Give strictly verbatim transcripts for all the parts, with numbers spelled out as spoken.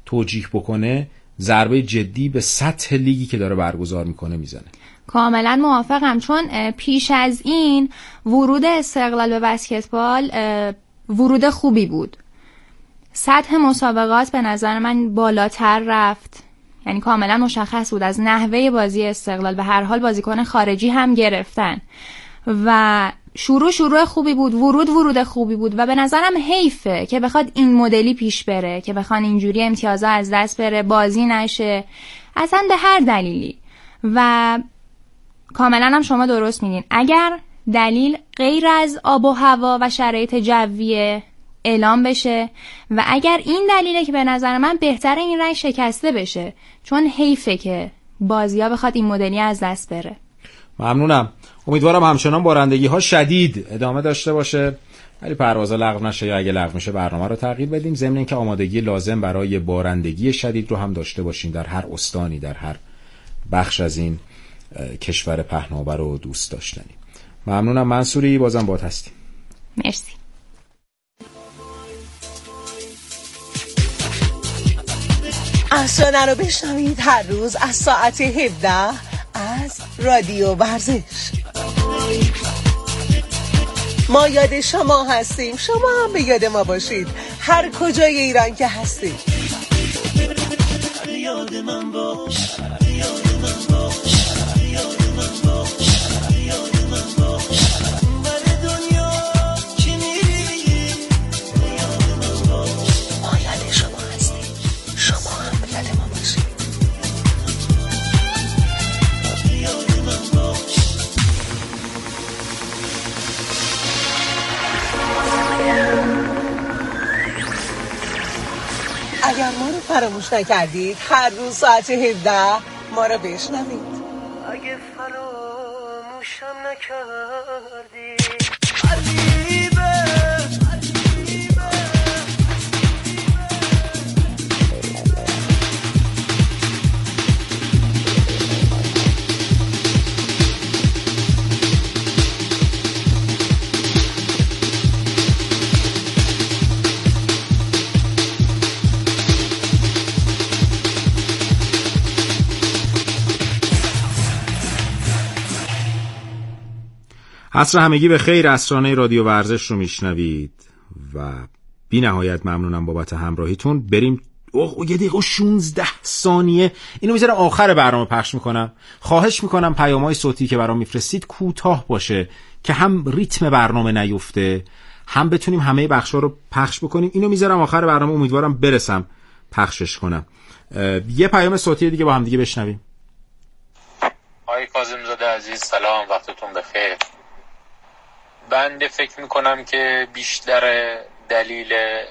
توجیه بکنه ضربه جدی به سطح لیگی که داره برگزار میکنه میزنه. کاملا موافقم، چون پیش از این ورود استقلال به بسکتبال ورود خوبی بود. سطح مسابقات به نظر من بالاتر رفت، یعنی کاملا مشخص بود از نحوه بازی استقلال به هر حال بازیکن خارجی هم گرفتن و شروع شروع خوبی بود، ورود ورود خوبی بود و به نظرم حیفه که بخواد این مدلی پیش بره، که بخوان اینجوری امتیازها از دست بره، بازی نشه اصلا به هر دلیلی. و کاملا هم شما درست میگین، اگر دلیل غیر از آب و هوا و شرایط جویه اعلام بشه و اگر این دلیله که به نظر من بهتره این رنگ شکسته بشه، چون حیفه که بازی‌ها بخواد این مدلی از دست بره. ممنونم. امیدوارم همچنان بارندگی ها شدید ادامه داشته باشه ولی پروازا لغو نشه، یا اگه لغو میشه برنامه رو تغییر بدیم، ضمن اینکه آمادگی لازم برای بارندگی شدید رو هم داشته باشیم در هر استانی، در هر بخش از این کشور پهناور و دوست داشتنی. ممنونم منصوری، بازم باهات هستیم. مرسی. افسانه رو بشنوید هر روز از ساعت هفده از رادیو ورزش. ما یاد شما هستیم، شما هم به یاد ما باشید هر کجای ایران که هستید. یاد من باش، یاد من باش، یاد من باش، یاد من باش. بر دنیا چی میری؟ یاد من باش. ما یاد شما هستیم، شما هم به یاد ما باشید. یاد من باش. اگر ما رو فراموش نکردید هر روز ساعت هفده ما رو بشنوید. اگه فراموشم نکردی علیبه عصر همگی به خیر. اسرانه رادیو ورزش رو میشنوید و بی نهایت ممنونم بابت همراهیتون. بریم اوه یه دقیقه و شونزده ثانیه اینو میذارم آخر برنامه پخش میکنم. خواهش میکنم پیام‌های صوتی که برام میفرستید کوتاه باشه که هم ریتم برنامه نیفته، هم بتونیم همه بخشا رو پخش بکنیم. اینو میذارم آخر برنامه، امیدوارم برسم پخشش کنم. یه پیام صوتی دیگه با هم دیگه بشنویم. آقای کاظم زاده عزیز سلام، وقتتون بخیر. بنده فکر میکنم که بیشتر دلیل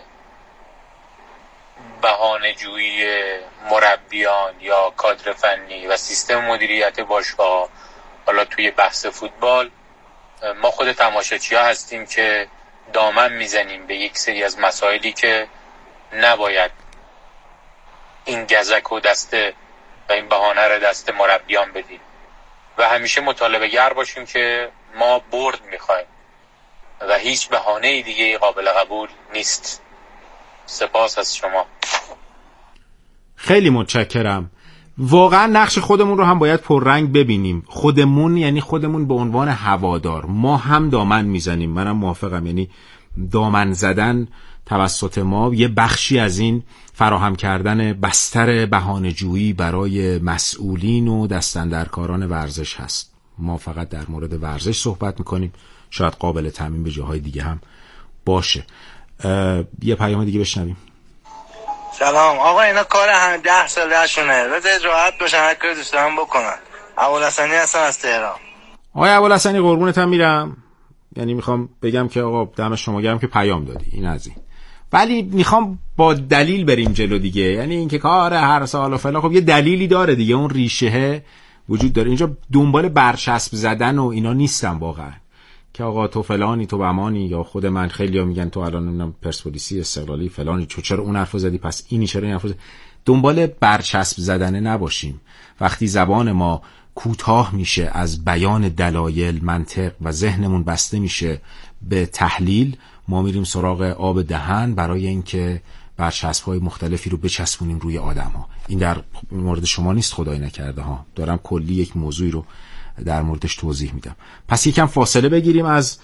بهانه‌جویی مربیان یا کادر فنی و سیستم مدیریت باشگاه، حالا توی بحث فوتبال ما خود تماشاچی‌ها هستیم که دامن میزنیم به یک سری از مسائلی که نباید این گزک و دسته و این بهانه رو دست مربیان بدیم و همیشه مطالبه گر باشیم که ما برد میخوایم و هیچ بهانه دیگه قابل قبول نیست. سپاس از شما. خیلی متشکرم. واقعا نقش خودمون رو هم باید پررنگ ببینیم. خودمون یعنی خودمون به عنوان هوادار، ما هم دامن میزنیم. منم موافقم، یعنی دامن زدن توسط ما یه بخشی از این فراهم کردن بستر بهانه‌جویی برای مسئولین و دستاندرکاران ورزش هست. ما فقط در مورد ورزش صحبت میکنیم، شاید قابل تعمیم به جاهای دیگه هم باشه. یه پیام دیگه بشنویم. سلام آقا، اینا کار همه ده ساله شونه، بذارید راحت باشن، هر کاری دوست دارن بکنن. ابوالحسنی هستم از تهران. آقای ابوالحسنی قربونت هم میرم. یعنی میخوام بگم که آقا دم شما گرم که پیام دادی، این از این. ولی میخوام با دلیل بریم جلو دیگه. یعنی اینکه کار هر سال و فلان، خب یه دلیلی داره دیگه، اون ریشه وجود داره. اینجا دنبال برچسب زدن و اینا نیستم واقعا که آقا تو فلانی تو بمانی، یا خود من خیلی‌ها میگن تو الان نمیدونم پرسپولیسی استقلالی فلانی، تو چرا اون حرفو زدی پس اینی چرا این حرفو زدی. دنبال برچسب زدن نباشیم. وقتی زبان ما کوتاه میشه از بیان دلایل، منطق و ذهنمون بسته میشه به تحلیل، ما میریم سراغ آب دهن برای اینکه برچسب‌های مختلفی رو بچسبونیم روی آدم‌ها. این در مورد شما نیست، خدای نکرده ها، دارم کلی یک موضوعی رو در موردش توضیح میدم. پس یکم فاصله بگیریم از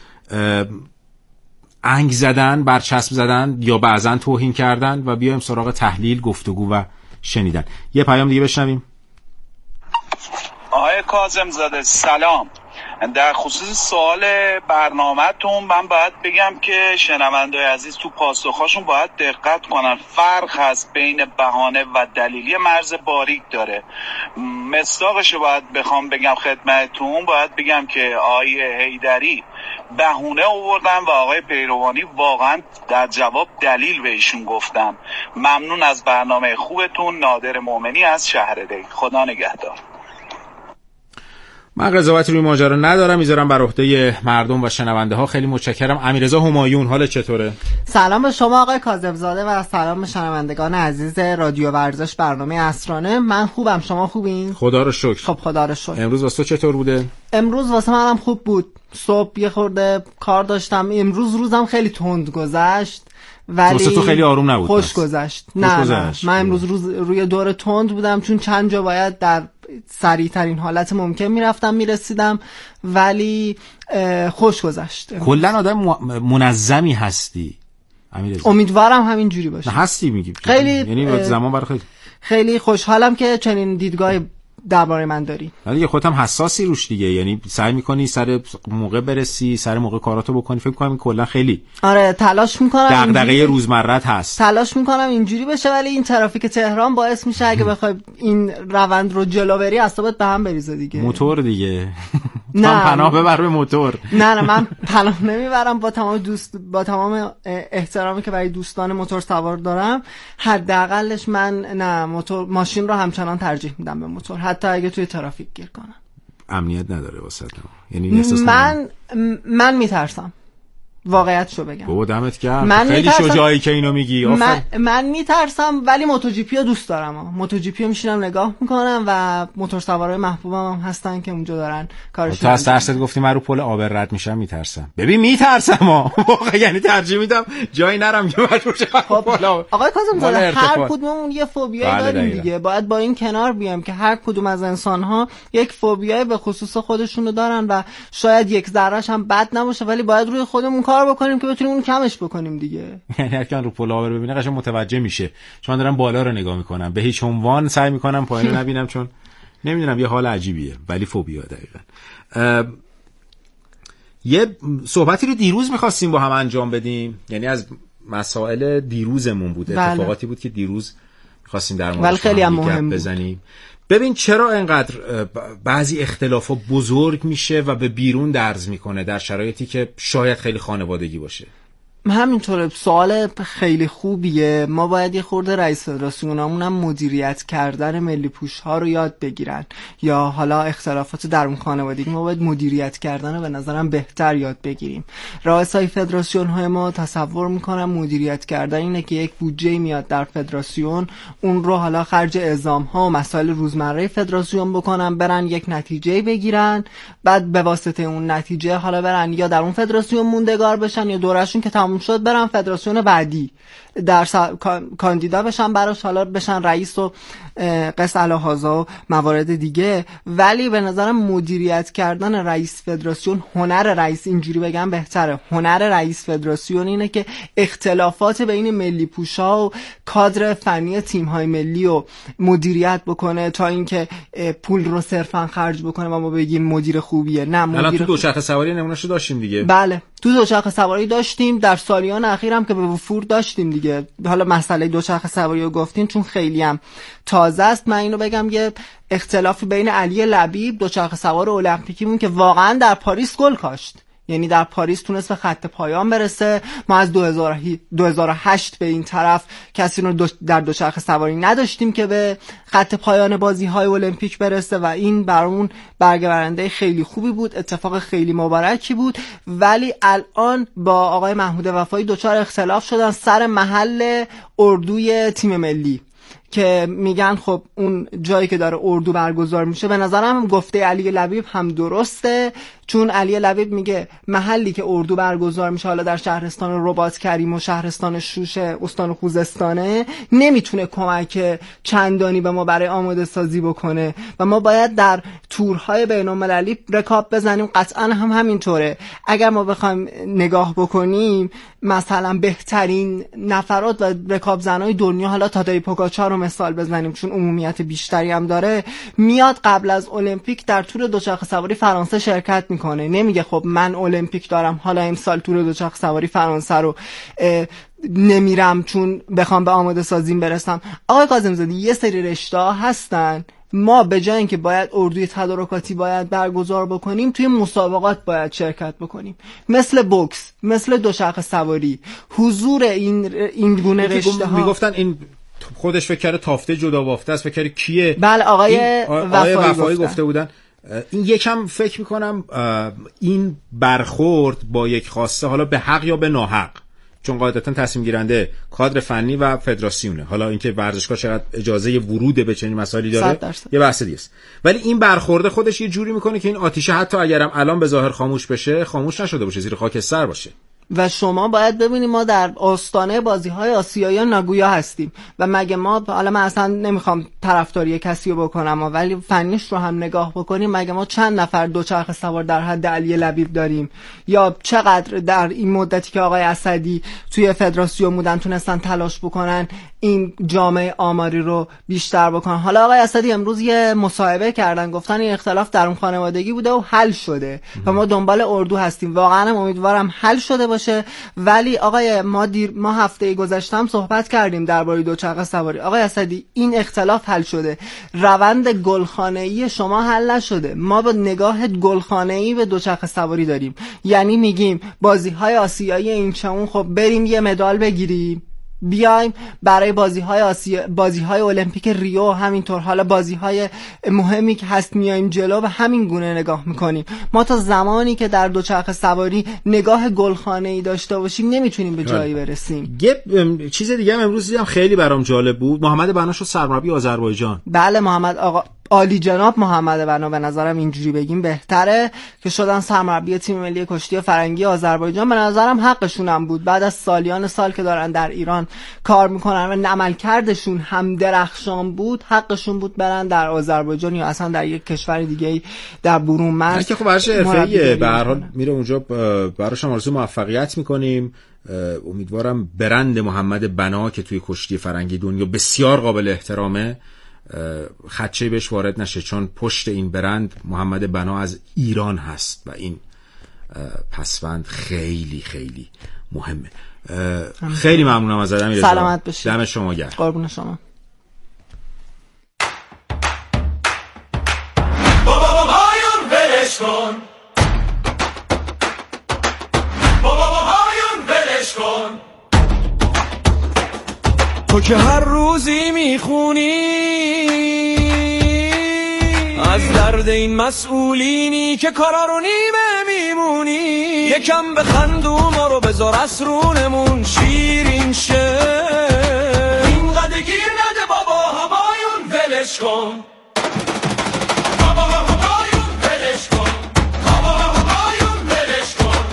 انگ زدن، برچسب زدن یا بعضن توهین کردن و بیایم سراغ تحلیل، گفتگو و شنیدن. یه پیام دیگه بشنویم. آقای کاظم زاده سلام. در خصوص سوال برنامه‌تون من باید بگم که شنونده‌های عزیز تو پاسخاشون باید دقت کنن. فرق هست بین بهانه و دلیلی، مرز باریک داره. مصداقش رو باید بخوام بگم خدمتتون، باید بگم که آقای حیدری بهونه آوردن و آقای پیروانی واقعا در جواب دلیل بهشون گفتن. ممنون از برنامه خوبتون. نادر مومنی از شهرده. خدا نگهدار. من قضاوتی روی ماجرا ندارم، میذارم بر عهده مردم و شنونده ها. خیلی متشکرم. امیررضا همایون، حال چطوره؟ سلام به شما آقای کاظم زاده و سلام به شنوندگان عزیز رادیو ورزش برنامه عصرانه. من خوبم، شما خوبین؟ خدا رو شکر. خب خدا رو شکر. امروز واسه تو چطور بوده؟ امروز واسه منم خوب بود. صبح یه خورده کار داشتم. امروز روزم خیلی تند گذشت ولی تو خیلی آروم نبود. خوش گذشت. نه, نه من امروز روز روی دور تند بودم چون چند جا باید در سریع ترین حالت ممکن میرفتم میرسیدم، ولی خوش گذشت. کلا آدم منظمی هستی امیررضا؟ امیدوارم همین جوری باشه. نه هستی میگی خیلی، یعنی زمان برای خیلی خیلی خوشحالم که چنین دیدگاهی درباره من داری. ولی یه خودت هم حساسی روش دیگه، یعنی سعی میکنی سر موقع برسی، سر موقع کاراتو بکنی. فکر کنم کلا خیلی آره تلاش میکنم، دغدغه روزمرت هست. تلاش میکنم اینجوری بشه، ولی این ترافیک تهران باعث میشه اگه بخوای این روند رو جلو بری اعصابت به هم بریزه دیگه. موتور دیگه نه پناه ببر به موتور. نه نه من پناه نمیبرم. با تمام دوست با تمام احترامی که برای دوستان موتور سوار دارم، حداقلش من نه موتور ماشین رو همچنان ترجیح میدم به موتور، حتی اگه توی ترافیک گیر کنم. امنیت نداره واسه یعنی من من میترسم، واقعیتشو بگم. بابا دمت گرم، خیلی شجاعی که اینو میگی. من, من میترسم ولی موتوجیپی رو دوست دارم. موتوجیپی رو میشینم نگاه میکنم و موتور سوارای محبوبم هم هستن که اونجا دارن کارش. تو از ترست گفتی من رو پل آبر رد میشم میترسم. ببین میترسم ها واقعا، یعنی ترجیح میدم جایی نرم که مجبور شم. آقای کاظم زاده هر کدوممون یه فوبیایی داریم دیگه، باید با این کنار بیام که هر کدوم از انسان‌ها یک فوبیای به خصوص خودشونو دارن و شاید یک ذره‌اش هم بد نباشه، ولی باید روی خودمون کار بکنیم که بتونیم اون کمش بکنیم دیگه. یعنی هر کن رو پل آبر ببینه قشنگ متوجه میشه. چون دارم بالا رو نگاه میکنم، به هیچ عنوان سعی میکنم پایین رو نبینم، چون نمیدونم یه حال عجیبیه. ولی فوبیا دقیقاً. یه صحبتی رو دیروز میخواستیم با هم انجام بدیم، یعنی از مسائل دیروزمون بود. بله. اتفاقاتی بود که دیروز میخواستیم در موردش خیلی هم مهم بزنیم. ببین چرا اینقدر بعضی اختلافا بزرگ میشه و به بیرون درز میکنه در شرایطی که شاید خیلی خانوادگی باشه. همینطوره. سوال خیلی خوبیه. ما باید یه خورده رئیس فدراسیونامون هم مدیریت کردن ملی پوش ها رو یاد بگیرن، یا حالا اختلافات درون خانوادگی ما باید مدیریت کردن رو به نظرم بهتر یاد بگیریم. رئیسای فدراسیون های ما تصور میکنم مدیریت کردن اینه که یک بودجه میاد در فدراسیون، اون رو حالا خرج اعزام ها و مسائل روزمره فدراسیون بکنن، برن یک نتیجه بگیرن، بعد به واسطه اون نتیجه حالا برن یا در اون فدراسیون موندگار بشن یا دورشون که تموم شد برن فدراسیون بعدی در س... کاندیدا بشن براش، حالا بشن رئیس و قص الهازا و موارد دیگه. ولی به نظرم مدیریت کردن رئیس فدراسیون، هنر رئیس اینجوری بگم بهتره، هنر رئیس فدراسیون اینه که اختلافات بین ملی پوشا و کادر فنی تیم‌های ملی رو مدیریت بکنه تا اینکه پول رو صرفا خرج بکنه و ما بگیم مدیر خوبیه. نه مدیر الان تو دوچرخه سواری نمونهشو داشتیم دیگه. بله تو دوچرخه سواری داشتیم، در سالیان اخیرم که به وفور داشتیم دیگه. حالا مسئله دوچرخه سواری رو گفتین چون خیلی هم تازه است، من اینو بگم یه اختلافی بین علی لبیب دوچرخه سوار المپیکی بود که واقعا در پاریس گل کاشت، یعنی در پاریس تونست به خط پایان برسه. ما از دو هزار و هشت به این طرف کسی رو دو در دوچرخه سواری نداشتیم که به خط پایان بازی‌های المپیک برسه و این برامون برگرده خیلی خوبی بود، اتفاق خیلی مبارکی بود. ولی الان با آقای محمود وفایی دوچار اختلاف شدن سر محل اردوی تیم ملی که میگن خب اون جایی که داره اردو برگزار میشه. به نظرم گفته علی لبیب هم درسته، چون علی لبیب میگه محلی که اردو برگزار میشه، حالا در شهرستان رباط کریم و شهرستان شوش استان خوزستانه، نمیتونه کمک چندانی به ما برای آماده سازی بکنه و ما باید در تورهای بین المللی رکاب بزنیم. قطعا هم همینطوره. اگر ما بخوایم نگاه بکنیم مثلا بهترین نفرات و رکاب زنای دنیا، حالا تادej پوگاچار رو مثال بزنیم چون عمومیت بیشتری هم داره، میاد قبل از المپیک در تور دوچرخه سواری فرانسه شرکت میکنه. نمیگه خب من المپیک دارم حالا امسال تور دوچرخه سواری فرانسه رو نمیرم چون بخوام به آماده سازیم برسم. آقای کاظم‌زاده یه سری رشته ها هستن ما به جای اینکه باید اردوی تدارکاتی باید برگزار بکنیم توی مسابقات باید شرکت بکنیم، مثل بوکس، مثل دوچرخه سواری. حضور این این گونه رشته ها میگفتن این خودش فکر کرده تافته جدا بافته است، فکر کرده کیه. بله آقای وفایی, وفایی گفته. گفته بودن. این یکم فکر میکنم این برخورد با یک خواسته، حالا به حق یا به ناحق، چون قاعدتا تصمیم گیرنده کادر فنی و فدراسیونه، حالا اینکه ورزشگاه چقدر اجازه ورود به چنین مسائلی داره یه بحث دیگه است، ولی این برخورده خودش یه جوری میکنه که این آتیشه حتی اگرم الان به ظاهر خاموش بشه، خاموش نشده باشه، زیر خاکستر باشه. و شما باید ببینیم ما در آستانه بازی‌های آسیایی و ناگویا هستیم و مگه ما، حالا من اصلا نمیخوام طرفداری کسی رو بکنم ولی فنیش رو هم نگاه بکنیم، مگه ما چند نفر دوچرخه سوار در حد علی لبیب داریم؟ یا چقدر در این مدتی که آقای اسدی توی فدراسیون بودن تونستن تلاش بکنن این جامعه آماری رو بیشتر بکنن؟ حالا آقای اسدی امروز یه مصاحبه کردن، گفتن این اختلاف درون خانوادگی بوده و حل شده و ما دنبال اردو هستیم. واقعا امیدوارم حل شده باشه. ولی آقای ما دیر ما هفته گذشته هم صحبت کردیم درباره دوچرخه سواری. آقای اسدی این اختلاف حل شده، روند گلخانه‌ای شما حل نشده. ما با نگاه گلخانه‌ای به دوچرخه سواری داریم، یعنی میگیم بازی‌های آسیایی این چمون خب بریم یه مدال بگیریم، بیایم برای بازی‌های آسیا، بازی‌های المپیک ریو همینطور، حالا بازی‌های مهمی که هست میایم جلو و همین گونه نگاه میکنیم. ما تا زمانی که در دوچرخه سواری نگاه گلخانه‌ای داشته باشیم نمیتونیم به جایی برسیم. یه چیز دیگه هم امروز دیدم خیلی برام جالب بود، محمد بنا شد سرمربی آذربایجان. بله محمد آقا عالی جناب محمد بنا، به نظرم اینجوری بگیم بهتره که شدن سرمربی تیم ملی کشتی فرنگی آذربایجان. به نظرم حقشون هم بود، بعد از سالیان سال که دارن در ایران کار میکنن و عملکردشون هم درخشان بود، حقشون بود برن در آذربایجان یا اصلا در یک کشور دیگه در برون مرز. که خب ورزش حرفه‌ایه، به هر حال میره اونجا، براش هم آرزوی موفقیت میکنیم. امیدوارم برند محمد بنا که توی کشتی فرنگی دنیا بسیار قابل احترامه خدشه بهش وارد نشه، چون پشت این برند محمد بنا از ایران هست و این پسوند خیلی خیلی مهمه. خیلی ممنونم از امیر. سلامت باشید. دم شما گرم. قربون شما. بابا بابایون ولش کن، بابا بابایون ولش کن. تو که هر روزی میخونی از درد این مسئولینی که کارا رو نیمه میمونی، یکم بخندو ما رو بذار از رونمون شیرین شه. اینقدر گیر نده بابا همایون ولش کن، بابا همایون ولش کن، بابا همایون ولش کن.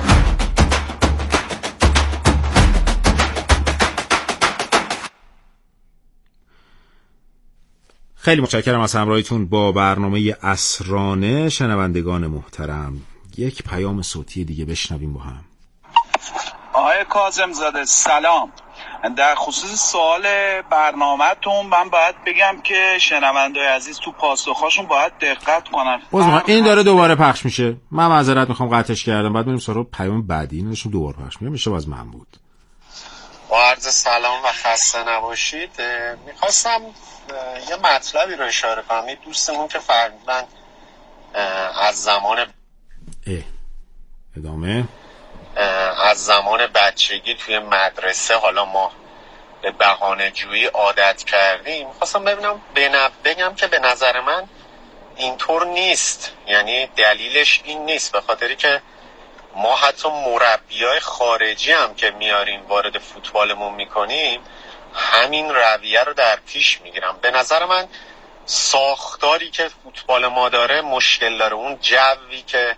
خیلی متشکرم از همراهیتون با برنامه عصرانه. شنوندگان محترم، یک پیام صوتی دیگه بشنویم با هم. آقای کاظم‌زاده سلام. در خصوص سوال برنامه‌تون من باید بگم که شنونده‌های عزیز تو پاسخاشون باید دقت کنن. بازم این داره دوباره پخش میشه، من معذرت میخوام قطعش کردم، بعد بریم سراغ پیام بعدی. اینو نشون دوباره پخش میشه، میشه باز من بود. با عرض سلام و خسته نباشید. میخواستم یه مطلبی رو اشاره کنم. یه دوستمون که فرمودن از زمان اه. ادامه از زمان بچگی توی مدرسه حالا ما به بهانه جویی عادت کردیم. میخواستم ببینم بگم که به نظر من اینطور نیست، یعنی دلیلش این نیست، به خاطری که ما حتی مربیای خارجی هم که میاریم وارد فوتبالمون میکنیم همین رویه رو در پیش میگیرم. به نظر من ساختاری که فوتبال ما داره مشکل داره، اون جوی که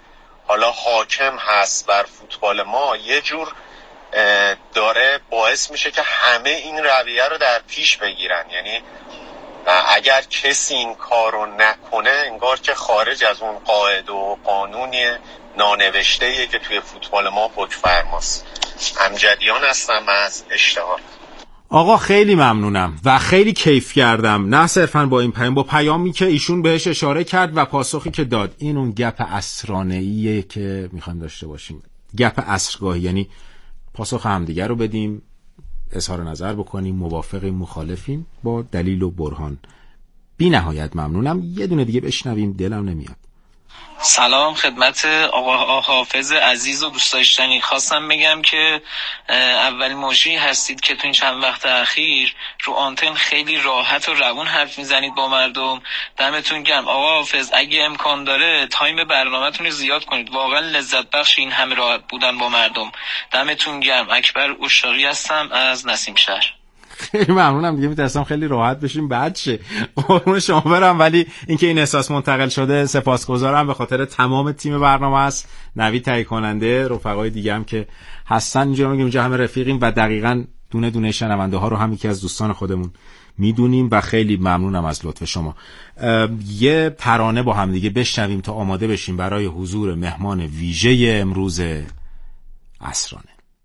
حالا حاکم هست بر فوتبال ما، یه جور داره باعث میشه که همه این رویه رو در پیش بگیرن. یعنی اگر کسی این کار رو نکنه انگار که خارج از اون قاعده و قانونی نانوشته‌ایه که توی فوتبال ما حکم‌فرماست. امجدیان هستم از اشتغال. آقا خیلی ممنونم و خیلی کیف کردم، نه صرفا با این پیام، با پیامی که ایشون بهش اشاره کرد و پاسخی که داد. این اون گپ عصرانه‌ایه که میخوایم داشته باشیم، گپ عصرگاهی، یعنی پاسخ همدیگه رو بدیم، اظهار نظر بکنیم، موافقیم مخالفیم، با دلیل و برهان. بی نهایت ممنونم. یه دونه دیگه بشنویم، دلم نمیاد. سلام خدمت آقا حافظ عزیز و دوست داشتنی. خواستم بگم که اولین موجی هستید که تو این چند وقت اخیر رو آنتن خیلی راحت و روون حرف میزنید با مردم. دمتون گرم. آقا حافظ اگه امکان داره تایم برنامه‌تون رو زیاد کنید، واقعا لذت بخش این همه راحت بودن با مردم. دمتون گرم. اکبر اشاقی هستم از نسیم شهر. خیلی ممنونم. دیگه میترسم خیلی راحت بشیم بعد شه. قربون شما برم، ولی اینکه این احساس منتقل شده سپاسگزارم. به خاطر تمام تیم برنامه است، نوید تهیه کننده، رفقای دیگه هم که هستن اینجا، میگیم اینجا همه رفیقیم و دقیقاً دونه دونه شنونده ها رو هم یکی از دوستان خودمون میدونیم و خیلی ممنونم از لطف شما. یه ترانه با هم دیگه بشنویم تا آماده بشیم برای حضور مهمان ویژه امروز عصرانه.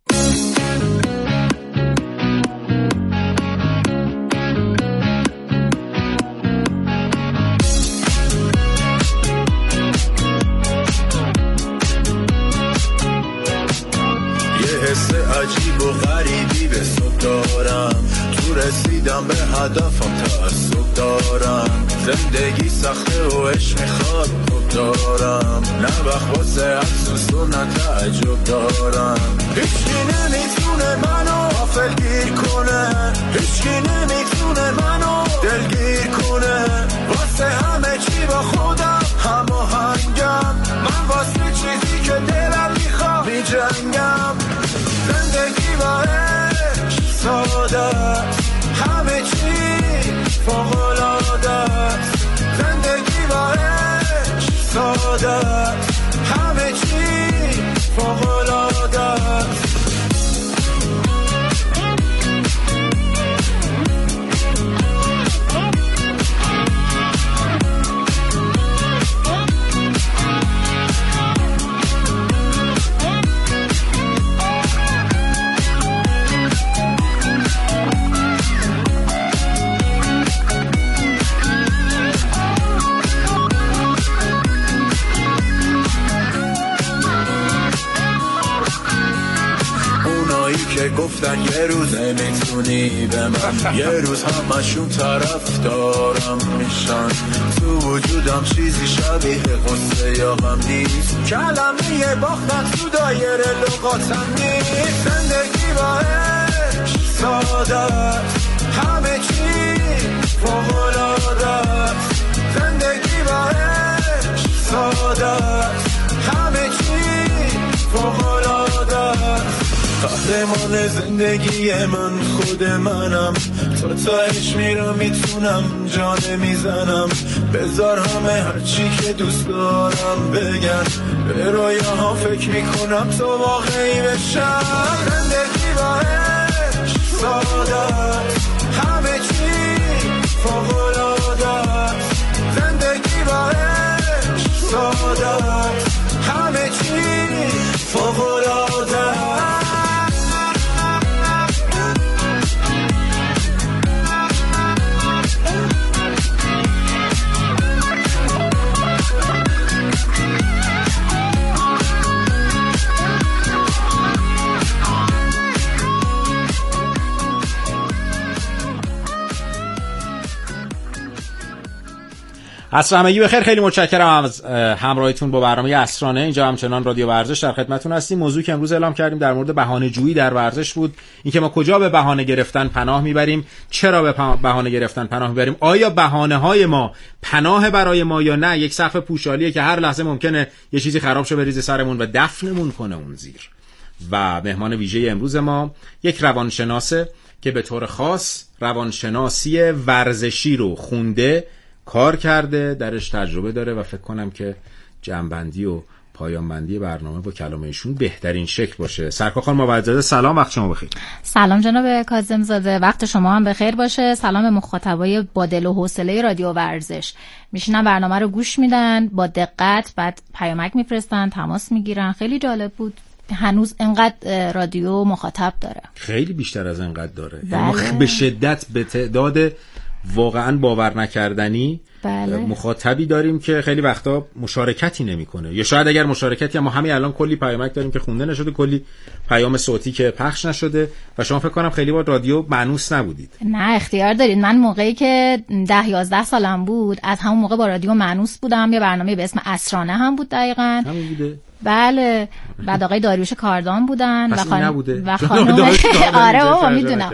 حس عجیب و غریبی به صبح دارم، تو رسیدم به هدفم تعصب دارم، زندگی سخته و عشق میخواد خوب دارم، نه وقت واسه افسوس و نه تعجب دارم. هیچکی نمیتونه منو غافل گیر کنه، هیچکی نمیتونه منو دلگیر کنه، واسه همه چی با خودم هماهنگم، من واسه چیزی که دلم میخواد میجنگم. زندگی با عشق ساده، همه چی فوق‌العاده. زندگی با عشق ساده، همه چی فوق‌العاده. که گفتن یه روز نمیتونی به من، یه روز همشون طرف دارم میشن، تو وجودم چیزی شبیه قصه یا غم نیست، کلمه باختن تو دایره لغاتم نیست. زندگی با عشق ساده، همه چی فوق‌العاده. زندگی با عشق ساده، همه چی فوق‌العاده. قهرمان زندگی من خود منم، تا تاش میرم میتونم جان میزنم، بذار همه هرچی که دوست دارم بگن، به رویاها فکر میکنم تا واقعی بشم. زندگی با عشق ساده، همه چی فوق‌العاده. زندگی با عشق ساده، همه چی فوق‌العاده. عصر همگی بخیر. خیلی متشکرم از همراهیتون با برنامه عصرانه. اینجا همچنان رادیو ورزش در خدمتتون هستیم. موضوعی که امروز اعلام کردیم در مورد بهانه‌جویی در ورزش بود، اینکه ما کجا به بهانه گرفتن پناه میبریم، چرا به بهانه گرفتن پناه میبریم، آیا بهانه‌های ما پناه برای ما یا نه یک سقف پوشالیه که هر لحظه ممکنه یه چیزی خراب شه بریزه سرمون و دفنمون کنه اون زیر. و مهمان ویژه امروز ما یک روانشناسه که به طور خاص روانشناسی ورزشی رو خونده، کار کرده، درش تجربه داره و فکر کنم که جنبندی و پایان بندی برنامه با کلام ایشون بهترین شکل باشه. سرکار خانم مبدزاده سلام، وقت شما بخیر. سلام جناب کاظم زاده، وقت شما هم بخیر باشه. سلام به مخاطبای با دل و حوصله رادیو ورزش. میشینن برنامه رو گوش میدن با دقت، بعد پیامک میفرستن، تماس میگیرن. خیلی جالب بود. هنوز انقدر رادیو مخاطب داره؟ خیلی بیشتر از انقدر داره. یعنی به شدت به تعداد واقعا باور نکردنی بله. مخاطبی داریم که خیلی وقتا مشارکتی نمیکنه، یا شاید اگر مشارکتی، اما همین الان کلی پیامک داریم که خونده نشده، کلی پیام صوتی که پخش نشده و شما فکر کنم خیلی با رادیو مانوس نبودید. نه اختیار دارید. من موقعی که ده یازده سالم بود از همون موقع با رادیو مانوس بودم. یه برنامه به اسم اسرانه هم بود دقیقاً. همین بوده. بله. بعد آقای داریوش کاردان بودن و خانم و خانم آره بابا میدونم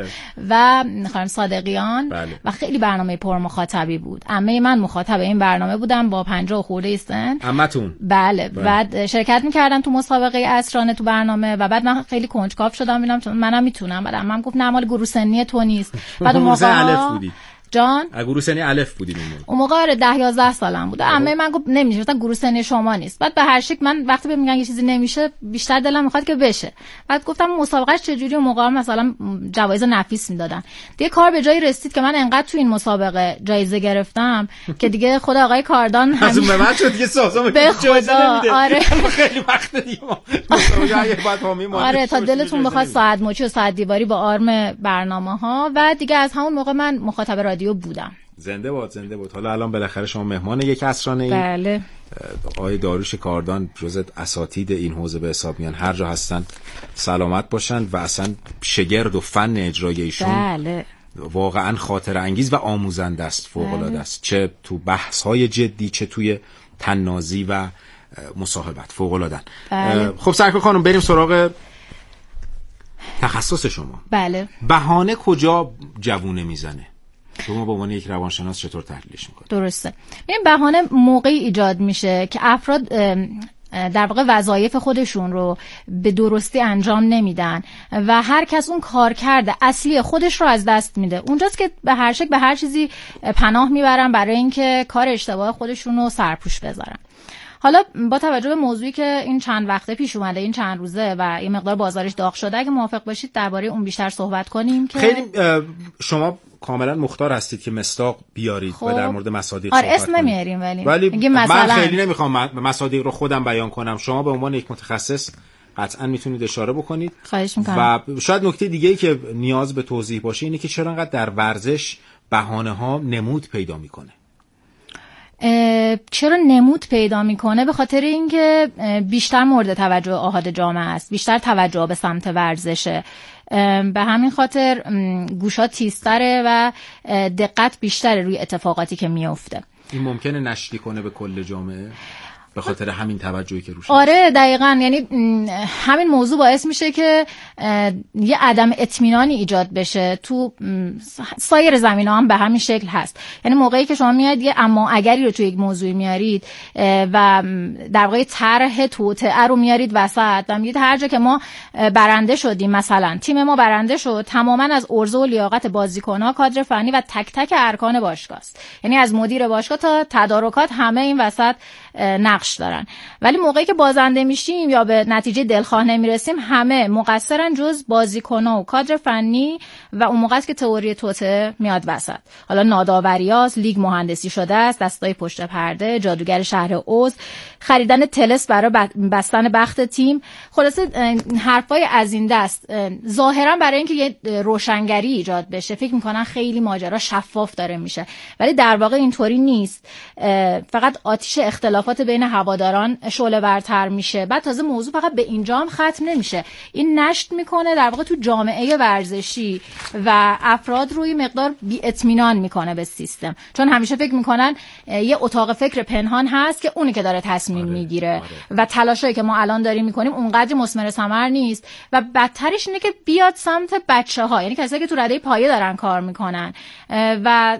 و خانم صادقیان. بله. و خیلی برنامه پر مخاطبی بود. عمه من مخاطب این برنامه بودم با پنجاه خورده سن. عمتون؟ بله. بله. بعد شرکت می‌کردم تو مسابقه اسرانه تو برنامه و بعد من خیلی کنجکاو شدم ببینم منم میتونم. بعد عمم گفت نه مال گروه سنی تو نیست. بعد اون موقع الف بودی. جان گروه سنی الف بودید اون موقع. اون موقع آره ده یازده سالم بود. عمه من گفت نمیشه، مثلا گروه سنی شما نیست. بعد به هر شکل من وقتی بهم میگن یه چیزی نمیشه بیشتر دلم میخواد که بشه. بعد گفتم مسابقهش چجوری؟ اون موقع مثلا جوایز نفیس میدادن. دیگه کار به جایی رسید که من انقدر تو این مسابقه جایزه گرفتم که دیگه خود آقای کاردان از اون به من شد دیگه سازمان جایزه نمیده. آره خیلی وقت دیگه مسابقه بعد حامی ما. آره تا دلتون بخواد ساعت مچی و ساعت دیواری با آرم برنامه‌ها. و دیگه از همون موقع من مخاطب رادیو بودم. زنده باد زنده باد. حالا الان بالاخره شما مهمان یک اسرانه ای. بله. آقای داریوش کاردان جزء اساتید این حوزه به حساب میان، هر جا هستن سلامت باشن و اصلا شگرد و فن اجرای ایشون بله. واقعا خاطر انگیز و آموزنده است، فوق العاده است، چه تو بحث های جدی چه توی تنازی و مصاحبت، فوق العاده. بله. خب سرکار خانم بریم سراغ تخصص شما. بله. بهانه کجا جوونه میزنه؟ شما به عنوان یک روانشناس چطور تحلیلش میکنید؟ درسته. این بهانه موقعی ایجاد میشه که افراد در واقع وظایف خودشون رو به درستی انجام نمیدن و هر کس اون کار کرده اصلی خودش رو از دست میده. اونجاست که به هر شکل به هر چیزی پناه میبرن برای اینکه کار اشتباه خودشون رو سرپوش بذارن. حالا با توجه به موضوعی که این چند وقته پیش اومده، این چند روزه و این مقدار بازارش داغ شده، اگه موافق باشید درباره اون بیشتر صحبت کنیم. که خیلی شما کاملا مختار هستید که مصداق بیارید خب. و در مورد مصادیق آره صحبت اسم نمیاریم ولی, ولی مثلا من خیلی نمیخوام مصادیق رو خودم بیان کنم. شما به عنوان یک متخصص قطعا میتونید اشاره بکنید. خواهش میکنم. و شاید نکته دیگه‌ای که نیاز به توضیح باشه اینه که چرا انقدر در ورزش بهانه ها نمود پیدا میکنه. چرا نمود پیدا میکنه؟ به خاطر اینکه بیشتر مورد توجه آحاد جامعه است، بیشتر توجه به سمت ورزشه. به همین خاطر گوشا تیزتره و دقت بیشتره روی اتفاقاتی که میفته. این ممکنه نشتی کنه به کل جامعه به خاطر همین توجهی که روش. آره دقیقاً. یعنی همین موضوع باعث میشه که یه عدم اطمینانی ایجاد بشه. تو سایر زمینه‌ها هم به همین شکل هست. یعنی موقعی که شما میاد یه اما اگری رو توی یک موضوع میارید و در واقع طرح توطئه رو میارید وسط و میگید هر جا که ما برنده شدیم، مثلا تیم ما برنده شد، تماما از عرضه و لیاقت بازیکن‌ها، کادر فنی و تک تک ارکان باشگاه است. یعنی از مدیر باشگاه تا تدارکات همه این وسط نقش دارن. ولی موقعی که بازنده میشیم یا به نتیجه دلخواه نمیرسیم همه مقصرن جز بازیکن‌ها و کادر فنی و اون موقع است که تئوری توطئه میاد وسط. حالا ناداوریاست، لیگ مهندسی شده است، دستای پشت پرده، جادوگر شهر اوز، خریدن تلس برای بستن بخت تیم. خلاصه حرفای از این دست ظاهرا برای اینکه یه روشنگری ایجاد بشه فکر میکنن خیلی ماجرا شفاف داره میشه، ولی در واقع اینطوری نیست. فقط آتش اختلافات بین هواداران شعله ورتر میشه. بعد تازه موضوع فقط به اینجا هم ختم نمیشه، این نشت میکنه در واقع تو جامعه ورزشی و افراد روی مقدار بی اطمینان میکنه به سیستم، چون همیشه فکر میکنن یه اتاق فکر پنهان هست که اونی که داره تصمیم آره، میگیره آره. و تلاشایی که ما الان داریم میکنیم اونقدر مثمر ثمر نیست و بدترش اینه که بیاد سمت بچه‌ها، یعنی کسایی که تو رده پایه دارن کار میکنن و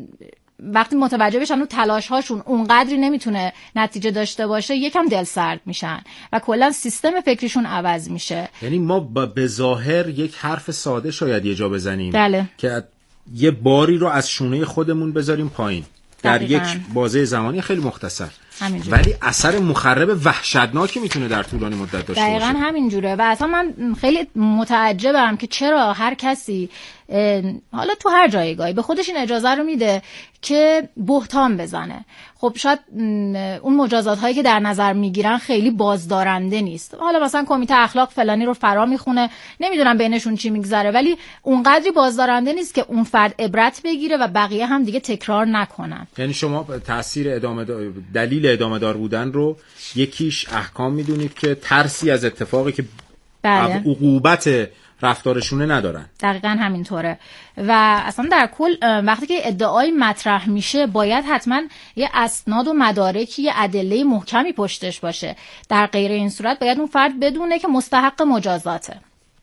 وقتی متوجه بشن اون تلاش هاشون اونقدری نمیتونه نتیجه داشته باشه یکم دل سرد میشن و کلا سیستم فکریشون عوض میشه. یعنی ما به ظاهر یک حرف ساده شاید یه جا بزنیم بله. که یه باری رو از شونه خودمون بذاریم پایین در دقیقاً. یک بازه زمانی خیلی مختصر همینجوره. ولی اثر مخرب وحشتناکی میتونه در طولانی مدت داشته باشه. دقیقاً همینجوره و اصلا من خیلی متعجبم که چرا هر کسی حالا تو هر جایگاهی به خودش این اجازه رو میده که بهتان بزنه. خب شاید اون مجازات هایی که در نظر میگیرن خیلی بازدارنده نیست. حالا مثلا کمیته اخلاق فلانی رو فرا میخونه، نمیدونم بینشون چی میگذره، ولی اونقدری بازدارنده نیست که اون فرد عبرت بگیره و بقیه هم دیگه تکرار نکنن. یعنی شما تاثیر ادامه دار... دلیل ادامه دار بودن رو یکیش احکام میدونید که ترسی از اتفاقی که بله. عقوبت رفتارشونه ندارن. دقیقاً همینطوره و اصلا در کل وقتی که ادعای مطرح میشه باید حتما یه اسناد و مدارکی، یه ادله محکمی پشتش باشه. در غیر این صورت باید اون فرد بدونه که مستحق مجازاته.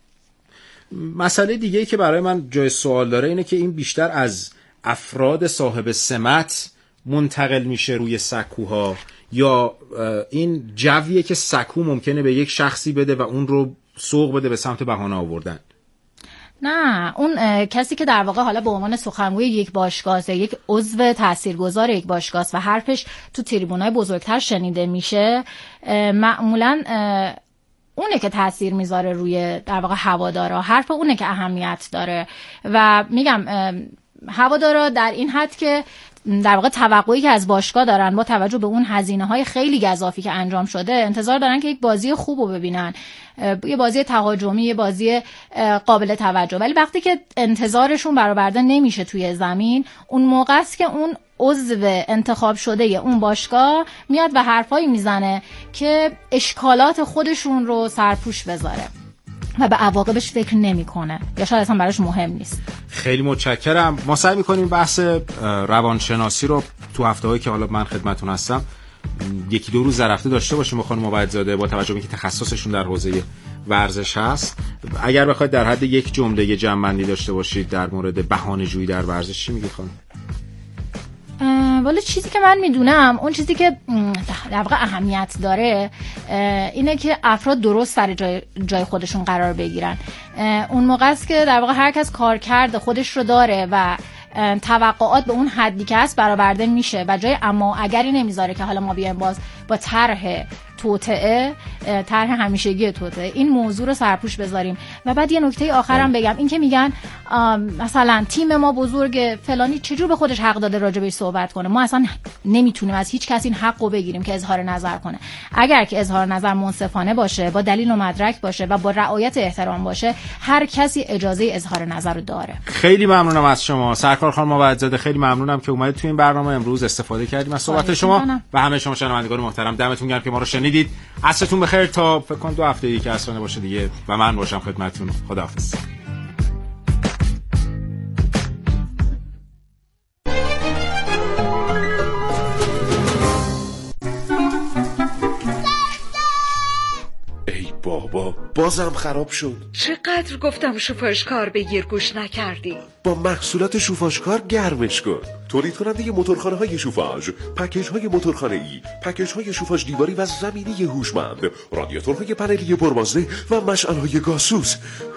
مسئله دیگه‌ای که برای من جای سوال داره اینه که این بیشتر از افراد صاحب سمت منتقل میشه روی سکوها یا این جویه که سکو ممکنه به یک شخصی بده و اون رو سوق بده به سمت بهانه آوردن. نه، اون کسی که در واقع حالا به عنوان سخنگوی یک باشگاه، یک عضو تاثیرگذار یک باشگاه و حرفش تو تریبونای بزرگتر شنیده میشه، معمولاً اونه که تاثیر میذاره روی در واقع هوادارا، حرف اونه که اهمیت داره و میگم هوادارا در این حد که در واقع توقعی که از باشگاه دارن با توجه به اون هزینه‌های خیلی گزافی که انجام شده انتظار دارن که یک بازی خوب رو ببینن، یه بازی تهاجمی، یه بازی قابل توجه. ولی وقتی که انتظارشون برآورده نمیشه توی زمین، اون موقع است که اون عضو انتخاب شده اون باشگاه میاد و حرفایی میزنه که اشکالات خودشون رو سرپوش بذاره و به عواقبش فکر نمیکنه یا شاید اصلا براش مهم نیست. خیلی متشکرم. ما سعی میکنیم بحث روانشناسی رو تو هفته‌هایی که حالا من خدمتتون هستم یکی دو روز در هفته داشته باشیم با خانم عبیدزاده، با توجه به اینکه تخصصشون در حوزه ورزش هست. اگر بخواید در حد یک جمله یه جمع‌بندی داشته باشید در مورد بهانه‌جویی در ورزش چی میگید خانم؟ والا چیزی که من میدونم، اون چیزی که در واقع اهمیت داره اینه که افراد درست سر جای, جای خودشون قرار بگیرن. اون موقع است که در واقع هر کس کارکرد خودش رو داره و توقعات به اون حدی که هست برآورده میشه و جای اما اگری نمیذاره که حالا ما بیایم باز با طرح توطئه، طرح همیشگی توطئه این موضوع رو سرپوش بذاریم. و بعد یه نکته آخرم بگم، این که میگن مثلا تیم ما بزرگ فلانی چجور به خودش حق داده راجع بهش صحبت کنه، ما اصلا نمیتونیم از هیچ کسی این حق رو بگیریم که اظهار نظر کنه. اگر که اظهار نظر منصفانه باشه، با دلیل و مدرک باشه و با رعایت احترام باشه، هر کسی اجازه اظهار نظر رو داره. خیلی ممنونم از شما سرکار خانم عبیدزاده، خیلی ممنونم که اومدید تو این برنامه امروز استفاده کردیم از صحبت شما و همه شما شنوندگان محترم. دمتون گرم که ما رو شنیدید. عصرتون بخیر تا فکر کنم دو هفته دیگه که عصرانه باشه دیگه و من باشم خدمتتون. خداحافظ. ای بابا بازم خراب شد. چقدر گفتم شوفاژکار بگیر گوش نکردی. با محصولات شوفاژکار گرمش کن. تولید کننده موتورخانه های شوفاژ، پکیج های موتورخانه ای، پکیج های شوفاژ دیواری و زمینی هوشمند، رادیاتورهای پنلی پربازده و مشعل های گازسوز.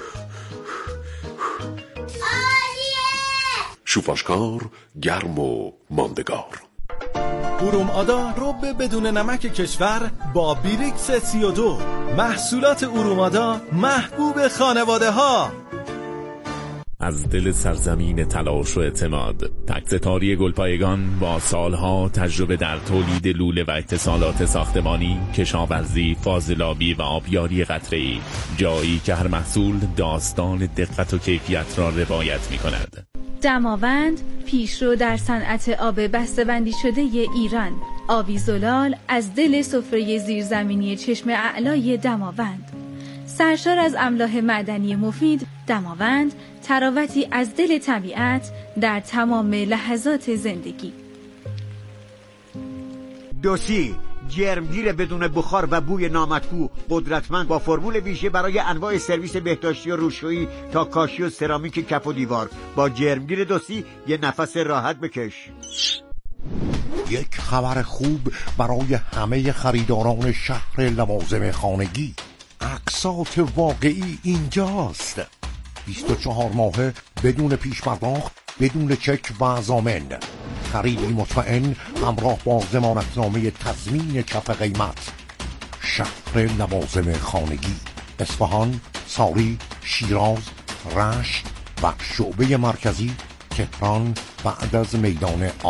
شوفاژکار گرم و ماندگار. اروم آدا رب بدون نمک کشور با بیریکس سی و دو. محصولات اروم آدا محبوب خانواده ها. از دل سرزمین تلاش و اعتماد، تک‌ستاری گلپایگان با سالها تجربه در تولید لوله و اتصالات ساختمانی، کشاورزی، فاضلابی و آبیاری قطره‌ای، جایی که هر محصول داستان دقت و کیفیت را روایت می‌کند. دماوند پیشرو در صنعت آب بسته‌بندی شده ایران. آبی زلال از دل سفره زیرزمینی چشم اعلای دماوند. سرشار از املاح معدنی مفید، دماوند تراوتی از دل طبیعت در تمام لحظات زندگی. دوسی جرمگیر بدون بخار و بوی نامطبوع، قدرتمند با فرمول ویژه برای انواع سرویس بهداشتی و روشویی تا کاشی و سرامیک کف و دیوار. با جرمگیر دوسی یه نفس راحت بکش. یک خبر خوب برای همه خریداران شهر لوازم خانگی. اقساط واقعی اینجاست. بیست و چهار ماهه بدون پیش پرداخت، بدون چک و ضامن. خریدی مطمئن همراه با ضمانتنامه تضمین کف قیمت. شهر لوازم خانگی، اصفهان، ساری، شیراز، رشت و شعبه مرکزی تهران بعد از میدان